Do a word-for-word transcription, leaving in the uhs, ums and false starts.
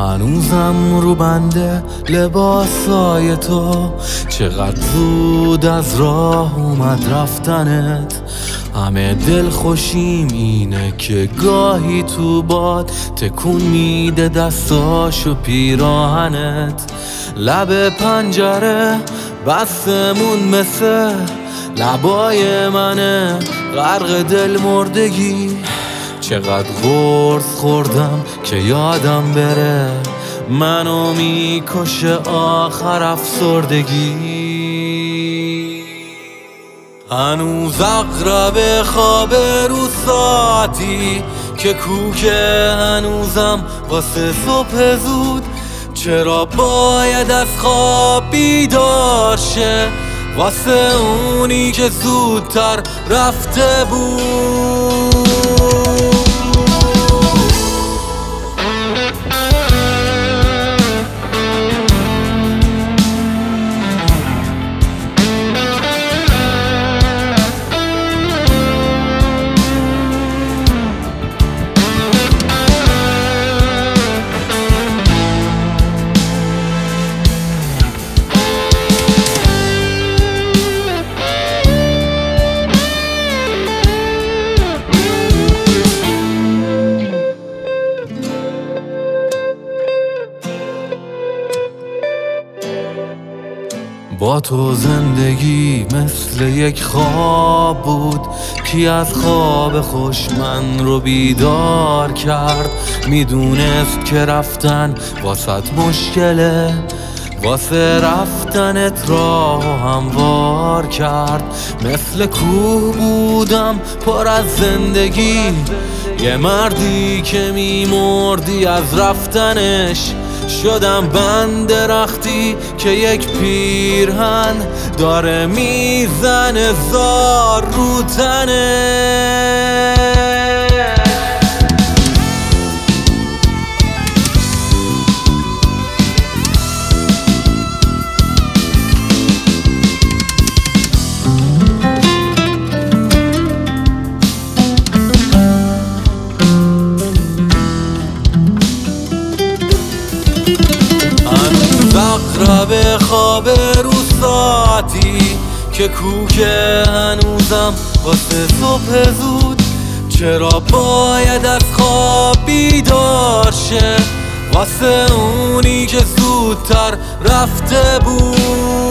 هنوزم رو بنده لباسای تو، چقدر زود از راه اومد رفتنت. همه دل خوشیم اینه که گاهی تو باد تکون میده دستاشو پیراهنت. لب پنجره بستمون مثل لبای منه غرق دل مردگی. چقدر قرص خوردم که یادم بره، منو میکشه آخر افسردگی. هنوز اقرب خواب رو ساعتی که کوکه هنوزم واسه صبح زود. چرا باید از خواب بیدار شه واسه اونی که زودتر رفته بود. با تو زندگی مثل یک خواب بود، کی از خواب خوش من رو بیدار کرد. میدونست که رفتن واسط مشکله، واسه رفتنت راه هموار کرد. مثل کوه بودم پر از زندگی، یه مردی که میمردی از رفتنش. شدم بند درختی که یک پیرهن داره میزنه زار رو تنه. اقرب خواب رو ساعتی که کوکه هنوزم واسه صبح زود. چرا باید از خواب بیدار شه واسه اونی که زودتر رفته بود.